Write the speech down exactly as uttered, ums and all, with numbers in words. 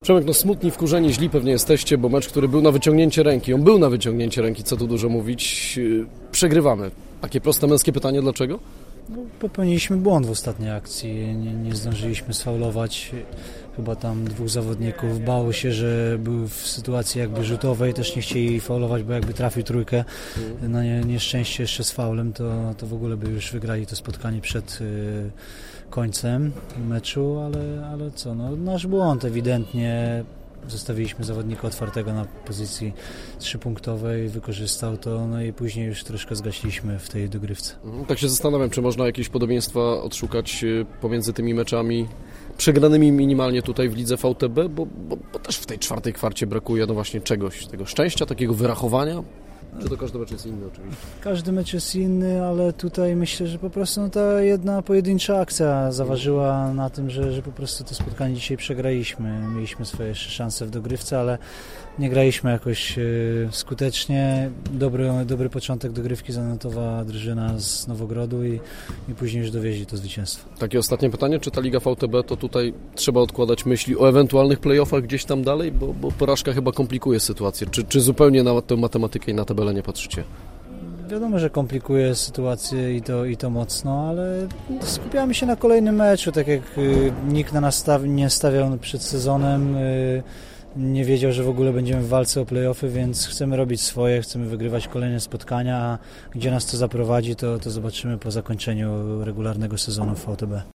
Przemek, no smutni, wkurzeni, źli pewnie jesteście, bo mecz, który był na wyciągnięcie ręki, on był na wyciągnięcie ręki, co tu dużo mówić, przegrywamy. Takie proste męskie pytanie, dlaczego? No, popełniliśmy błąd w ostatniej akcji, nie, nie zdążyliśmy sfaulować. Chyba tam dwóch zawodników bało się, że był w sytuacji jakby rzutowej, też nie chcieli faulować, bo jakby trafił trójkę. Na nie, nieszczęście jeszcze z faulem, to, to w ogóle by już wygrali to spotkanie przed y, końcem meczu, ale, ale co, no, nasz błąd ewidentnie. Zostawiliśmy zawodnika otwartego na pozycji trzypunktowej, wykorzystał to, no i później już troszkę zgasiliśmy w tej dogrywce. Tak się zastanawiam, czy można jakieś podobieństwa odszukać pomiędzy tymi meczami przegranymi minimalnie tutaj w lidze V T B, bo, bo, bo też w tej czwartej kwarcie brakuje no właśnie czegoś, tego szczęścia, takiego wyrachowania. Czy to każdy mecz jest inny oczywiście? Każdy mecz jest inny, ale tutaj myślę, że po prostu no, ta jedna pojedyncza akcja zaważyła na tym, że, że po prostu to spotkanie dzisiaj przegraliśmy. Mieliśmy swoje szanse w dogrywce, ale nie graliśmy jakoś y, skutecznie. Dobry, dobry początek dogrywki zanotowała drużyna z Nowogrodu i, i później już dowieźli to zwycięstwo. Takie ostatnie pytanie, czy ta Liga V T B to tutaj trzeba odkładać myśli o ewentualnych play-offach gdzieś tam dalej, bo, bo porażka chyba komplikuje sytuację. Czy, czy zupełnie na tę matematykę i na tabelę nie patrzycie? Wiadomo, że komplikuje sytuację i to, i to mocno, ale skupiamy się na kolejnym meczu, tak jak y, nikt na nas staw, nie stawiał przed sezonem, y, nie wiedział, że w ogóle będziemy w walce o play-offy, więc chcemy robić swoje, chcemy wygrywać kolejne spotkania, a gdzie nas to zaprowadzi, to, to zobaczymy po zakończeniu regularnego sezonu w V T B.